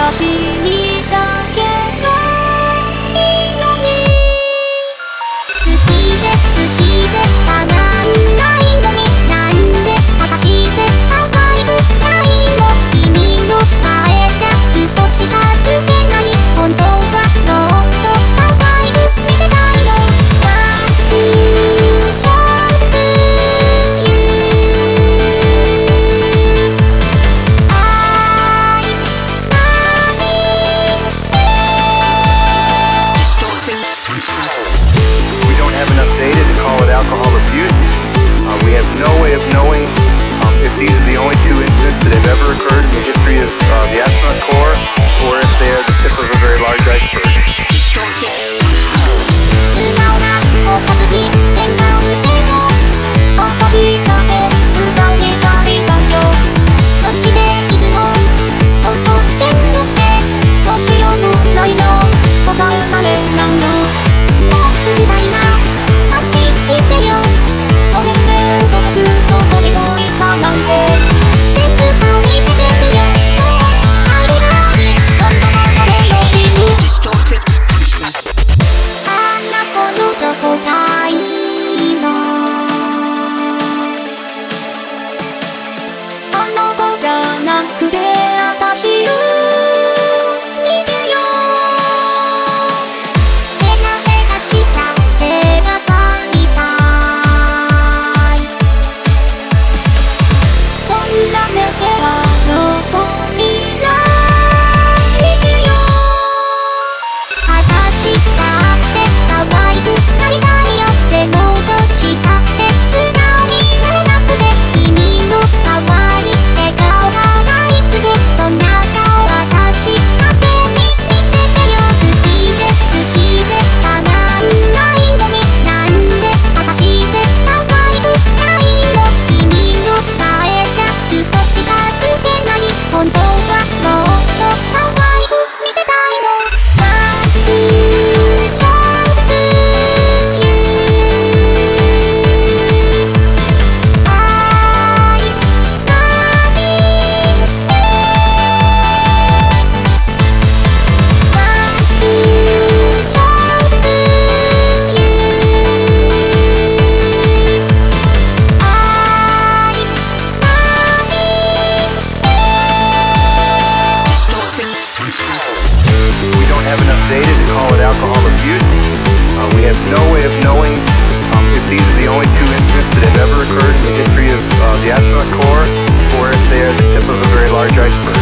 私にだけがいいのに。好きで好きでたまんないのに、なんで私で可愛くないの。君の前じゃ嘘しかつけない。本当はもっと可愛く見せたいの。 Alcohol abuse. We have no way of knowing if these are the only two incidents that have ever occurred in the history of the astronaut corps, or if they are the tip of a very large iceberg. 素直なおかずに変な腕を落としたって素直にありがとう。そしていつも怒ってんのってどうしようもないの。抑えられないの。もううざいな。言ってよ、ごめんね、嘘がずっと飛び越えたなんて。全部顔に出てるよ、ありあり、本当のメロディー。あんな子のどこがいいの。あの子じゃなくて私よ。 Have enough data to call it alcohol abuse. We have no way of knowing if these are the only two incidents that have ever occurred in the history of the astronaut corps, or if they are the tip of a very large iceberg.